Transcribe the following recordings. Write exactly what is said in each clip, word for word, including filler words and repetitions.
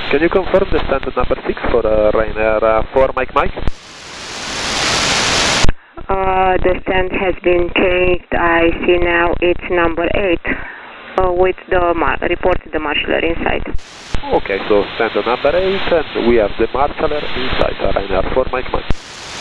Can you confirm the stand number six for uh, Ryanair uh, four Mike Mike? Uh, the stand has been changed. I see now it's number eight uh, with the mar report the marshaller inside. Okay, so stand number eight and we have the marshaller inside uh, Ryanair four Mike Mike.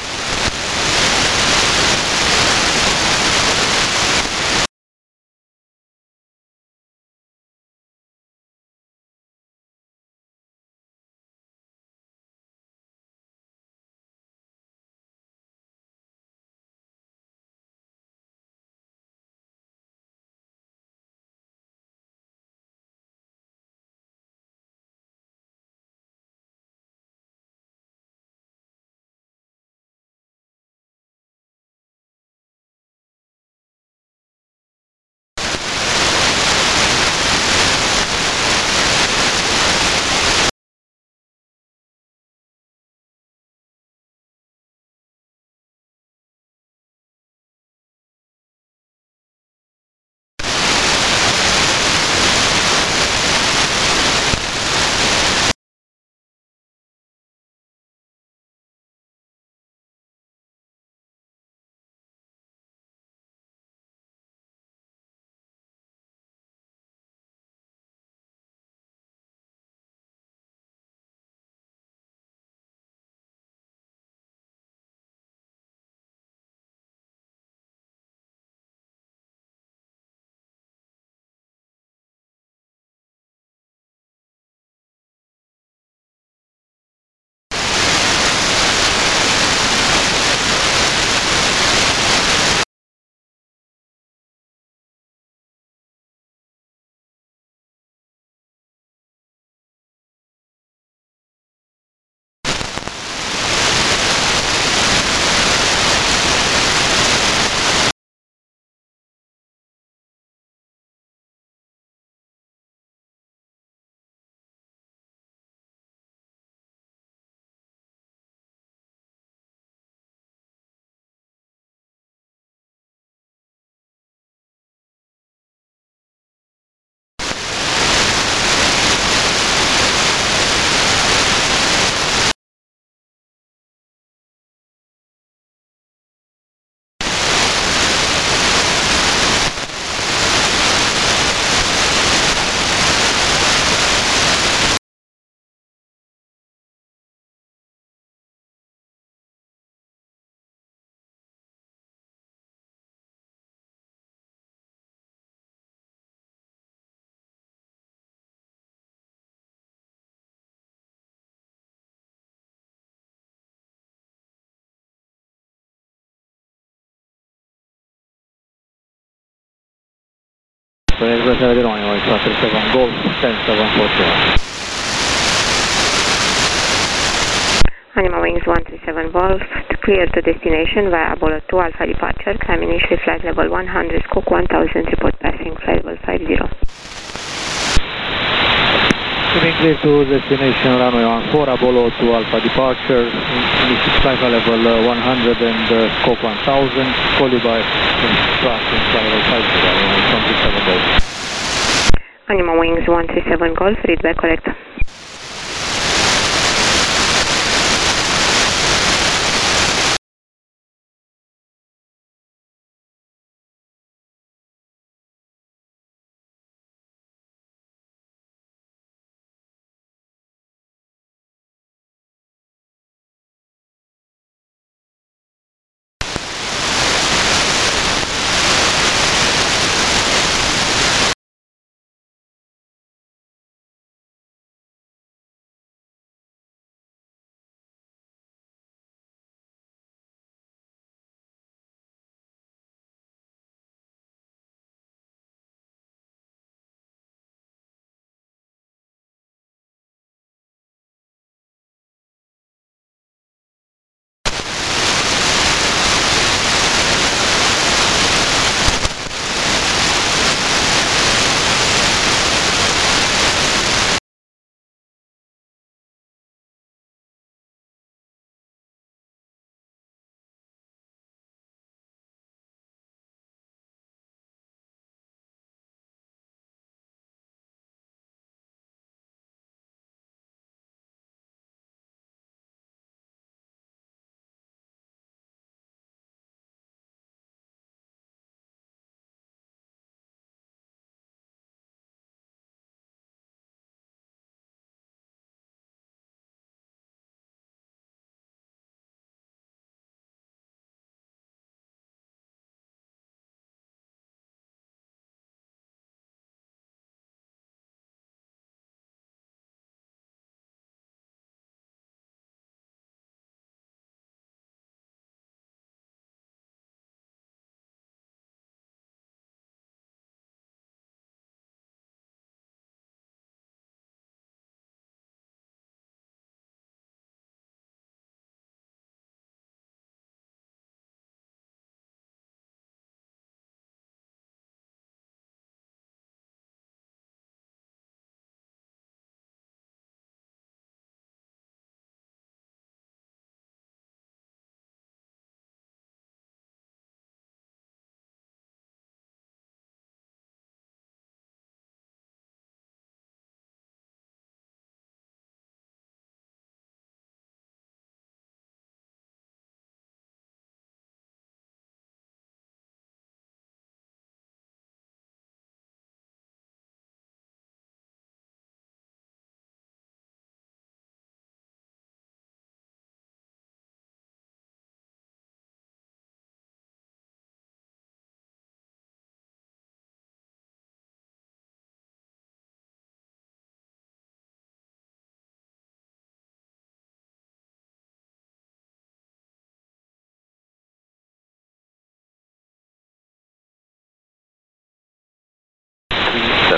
Express seven one, seven Golf, ten seven four two. Anima Wings one three seven Golf to clear to destination via Apollo two Alpha departure. Climb initially flight level one hundred, Squawk one thousand, report passing flight level five zero. Moving clear to destination runway one four, Apollo two Alpha departure, initial flight level uh, one hundred and uh, Squawk one thousand, call you by passing flight level five zero, one three seven Golf. Anima Wings one three seven Golf, read back correct.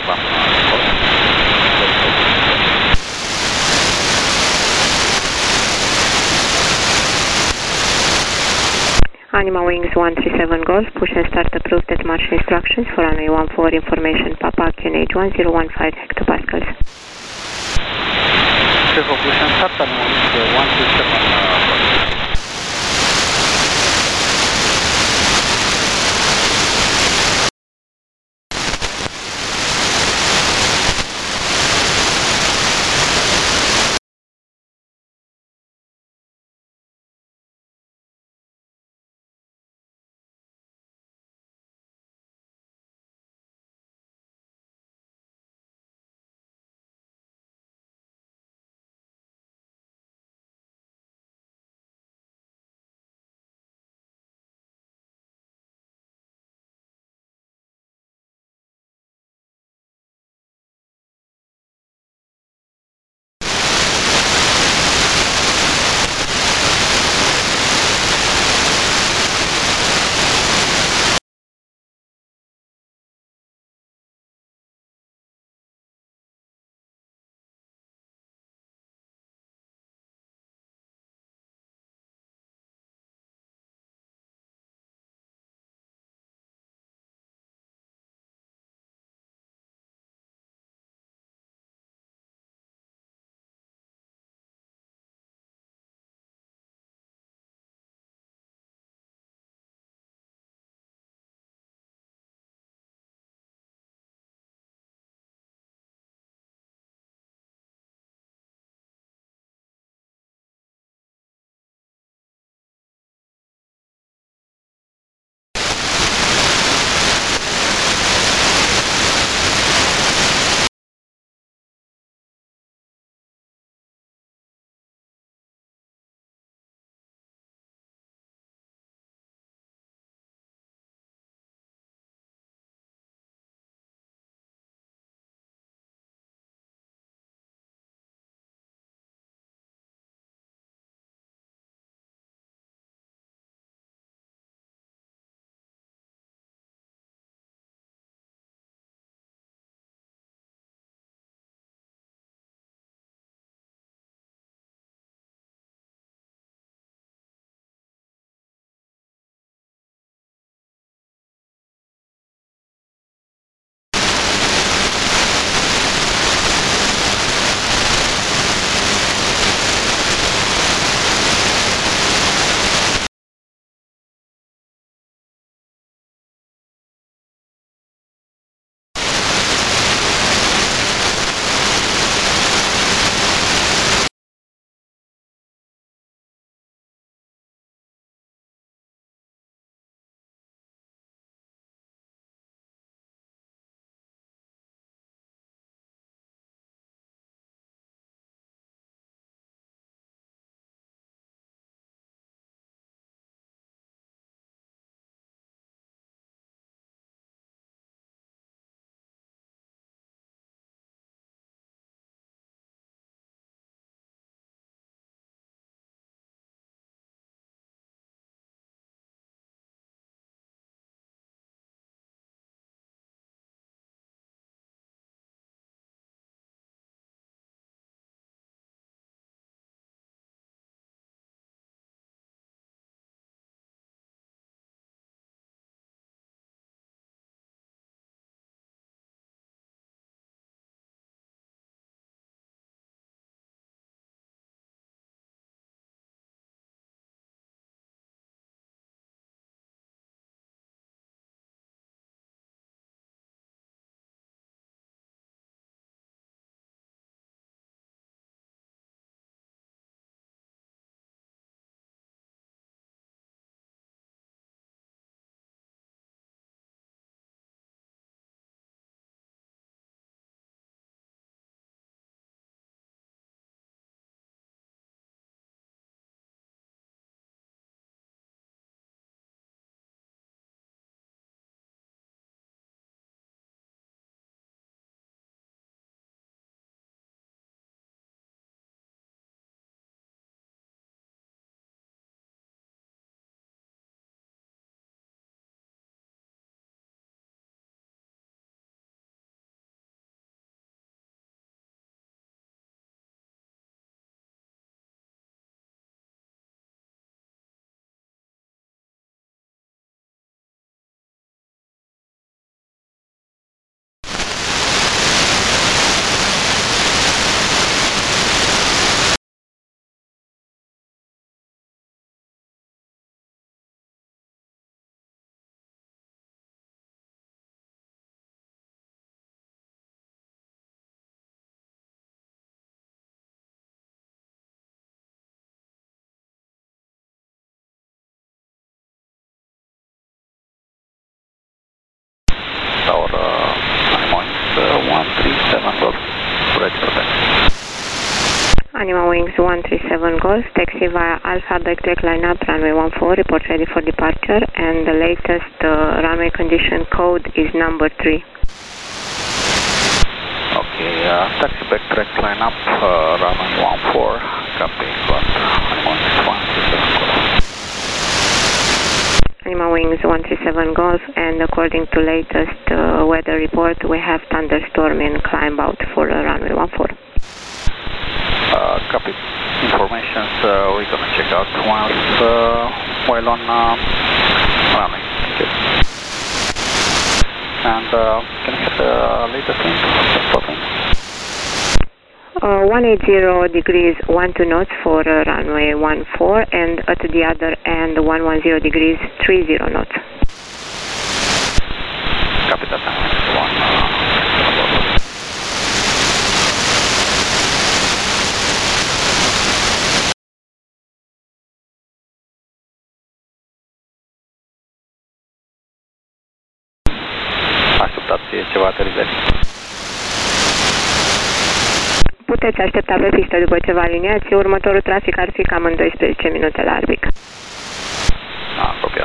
confirm report. Anima Wings one three seven Golf, push and start approved at march instructions for runway one four information, Papa Q N H one zero one five hectopascals. Okay, for push and start, Anima Wings one three seven Golf. Anima Wings one three seven Golf, taxi via Alpha backtrack line up, runway one four, report ready for departure, and the latest uh, runway condition code is number three. Okay, uh, taxi backtrack line up, uh, runway one four, copy, got Anima Wings one three seven Golf. Anima Wings one three seven Golf, and according to latest uh, weather report, we have thunderstorm in climb out for uh, runway one four. Uh, copy. Informations, uh, we're gonna check out once uh, while on uh, runway. Thank you. And uh, can I have the latest wind? Spot wind? Uh, one eighty degrees one two knots for uh, runway one four, and at the other end one ten degrees three zero knots. Copy that. One. Uh, Așteptați ceva aterizări. Puteți aștepta pe pistă după ceva aliniații. Următorul trafic ar fi cam în doisprezece minute la Arbic. Ah, copiat.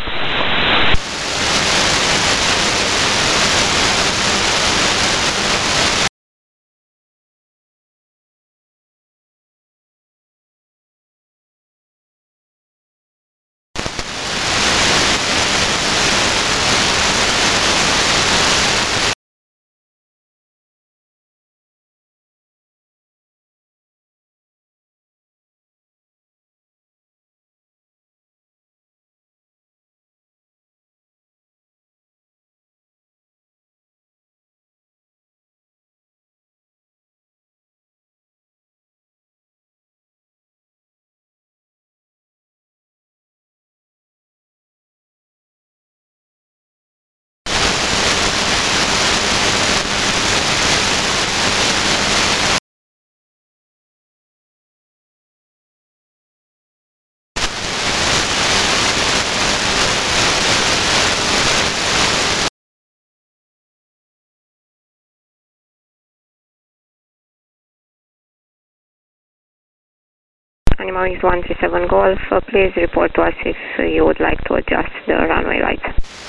Anima Wings one three seven Golf, uh, please report to us if uh, you would like to adjust the runway lights.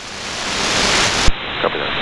Copy that.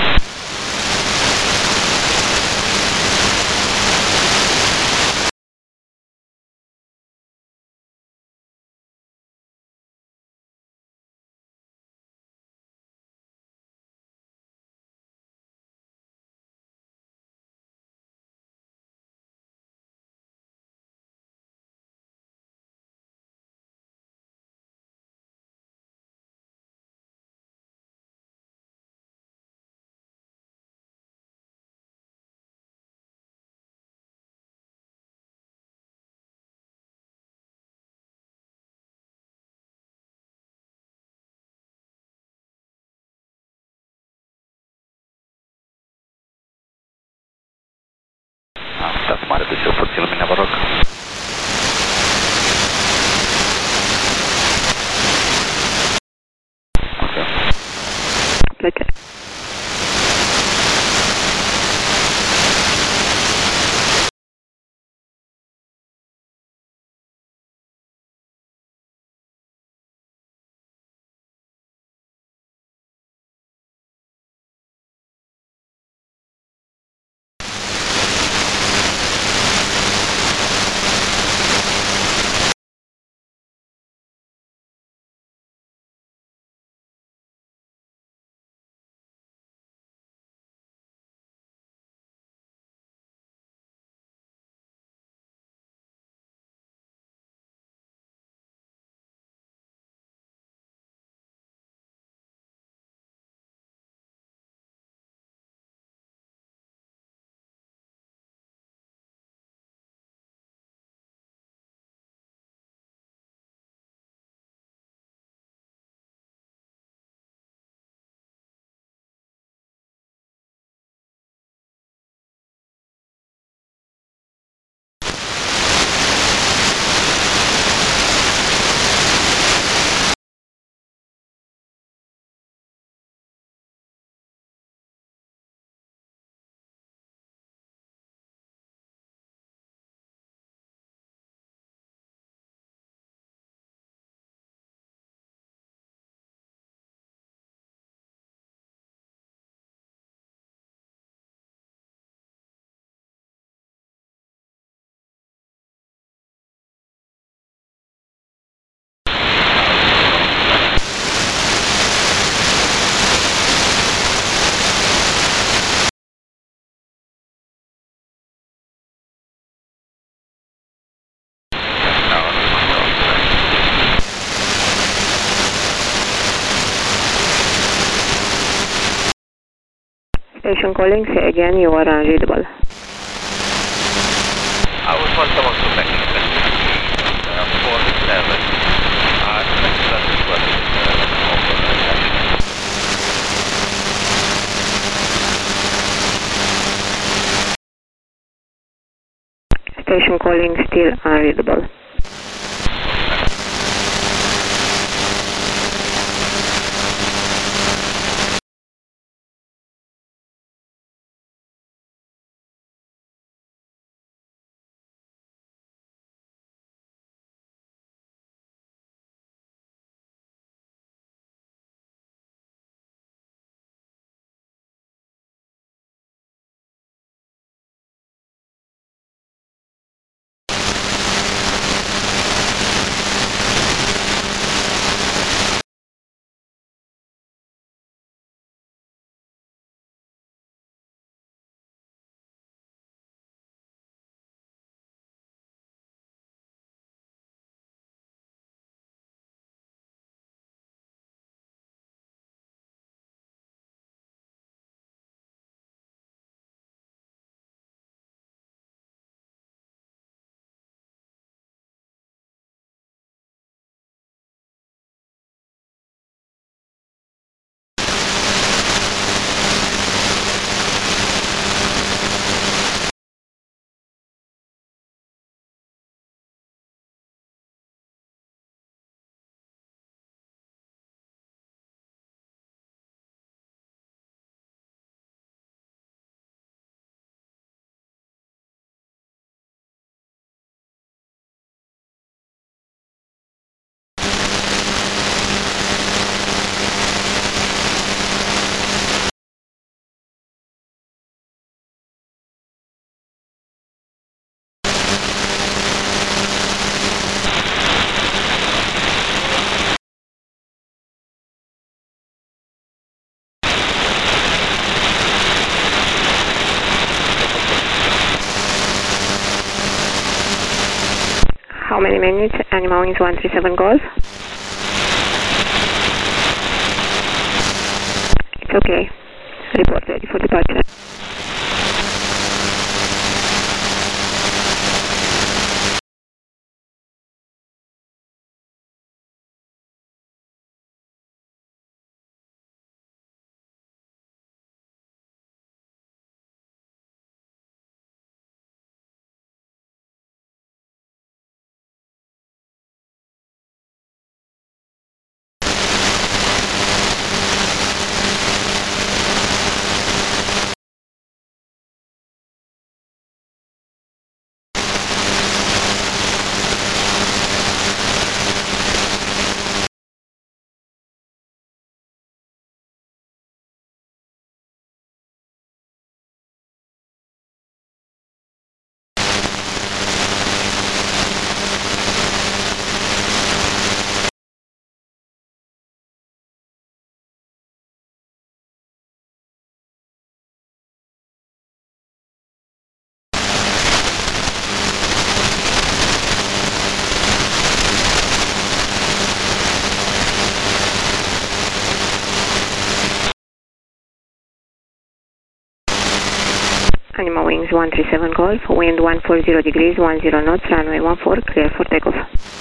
Dați mare de sus, puțin lumină, vă rog. Ok. Plăcere. Station calling, say again, you are unreadable. I was one seven two back in uh, four seven. Uh, that's what is uh, Station calling, still unreadable. How many minutes? Animal Wings one three seven Golf. It's okay. Report ready for departure. Animal Wings one three seven Golf, wind one four zero degrees, one zero knots, runway one four, clear for takeoff.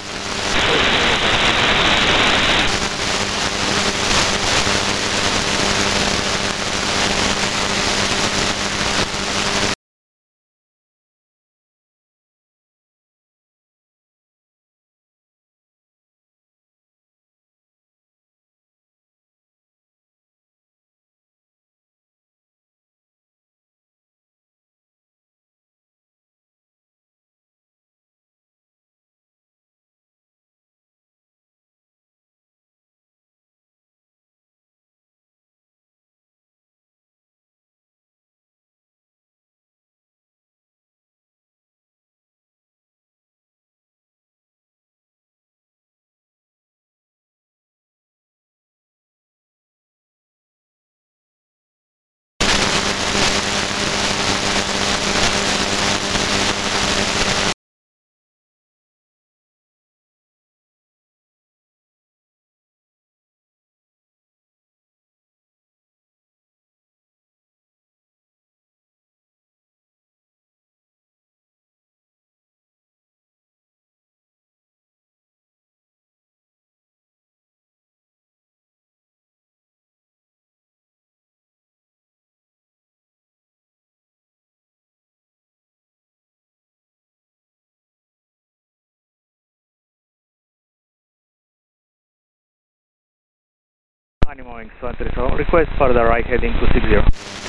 Anima Wings one three seven, request further right heading to six zero.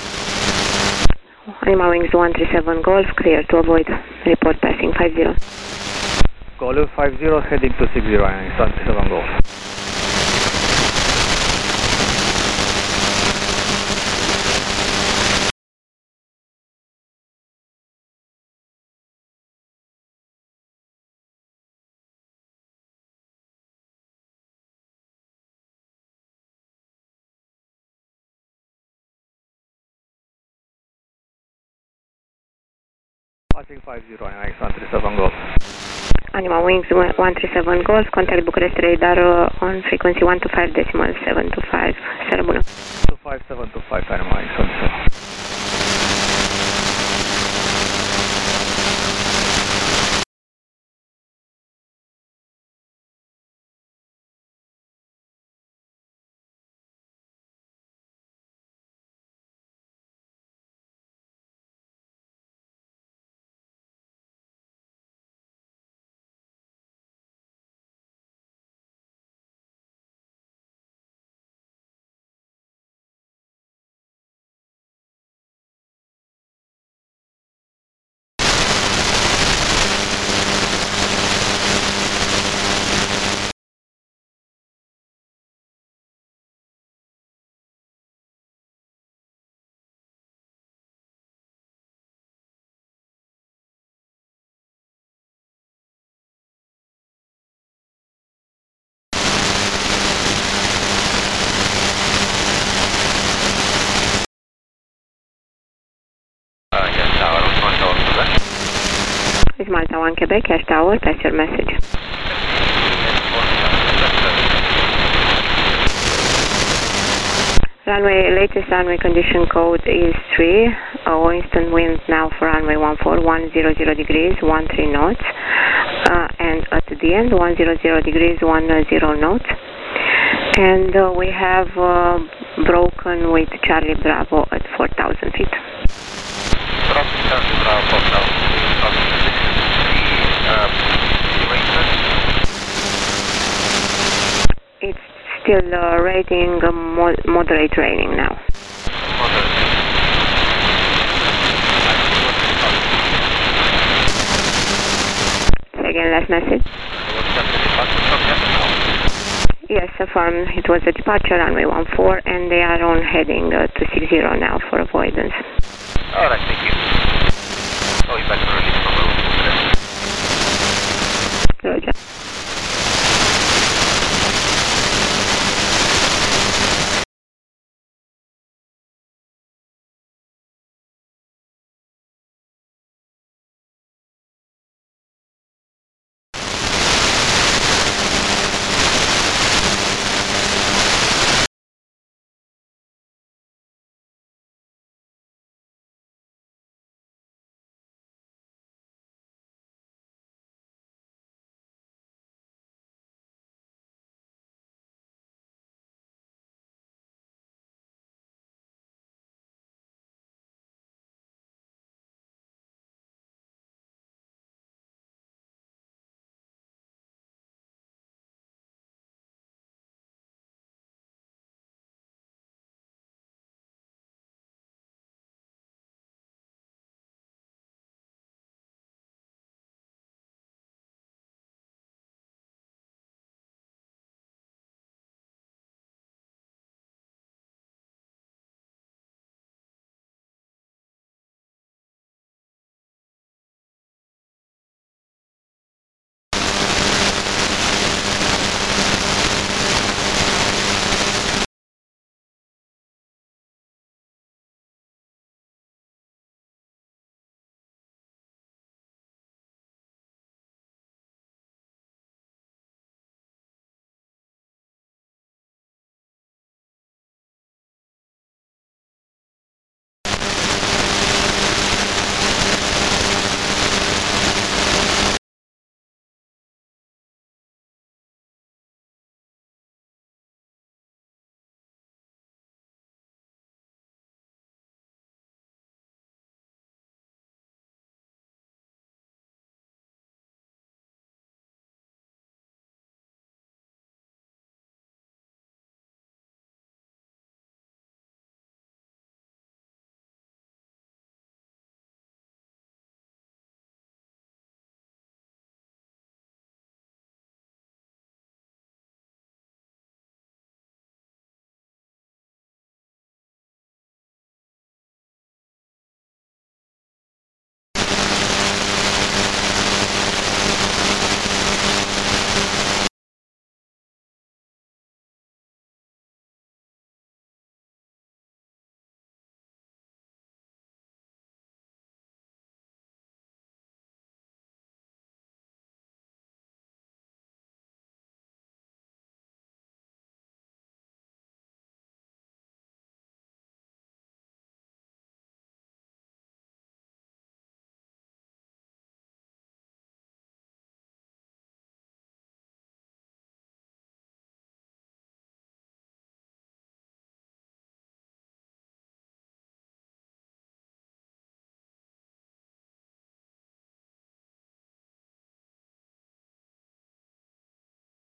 Anima Wings one three seven Golf, clear to avoid, report passing five zero. Golf five zero, heading to six zero, Anima Wings one three seven Golf. Passing five zero, Anima Wings one three seven Golf. Anima Wings one three seven Golf, contact Bucharest radar uh, on frequency one two five decimal seven two five. Seară bună. two five seven two five, Anima Wings one three seven. Uh, yes, tower, one tower, Quebec. It's Malta one Quebec, Cash Tower, pass your message. Runway, latest runway condition code is three, uh, instant wind now for runway one four, one zero zero degrees, one three knots, uh, and at the end one zero zero degrees, one zero knots, and uh, we have uh, broken with Charlie Bravo at four thousand feet. Crossing Charlie Bravo, four thousand feet, uh, It's still uh, rating uh, mo moderate raining now. moderate. Say again, last message. Yes, affirm. It was a departure runway one four, and they are on heading uh, to six zero now for avoidance. Alright, thank you. Oh, you better release from the room. Roger.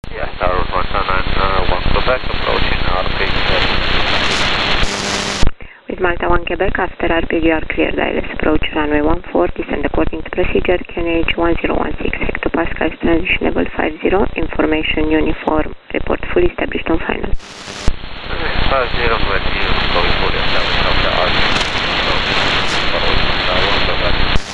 Yes, Tower one nine one Quebec, approaching R P G. With Malta one Quebec, after R P G you are cleared. I L S approach runway one four, descend according to procedure, K N H one zero one six hectopascals, transition level five zero, information uniform, report fully established on final. five zero, ready, going fully established after R P G. Following Tower one Quebec.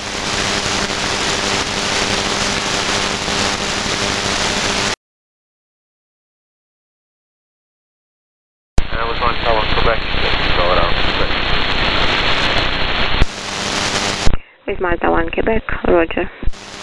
I was on Tower one Quebec, go around. With Malta one Quebec, roger.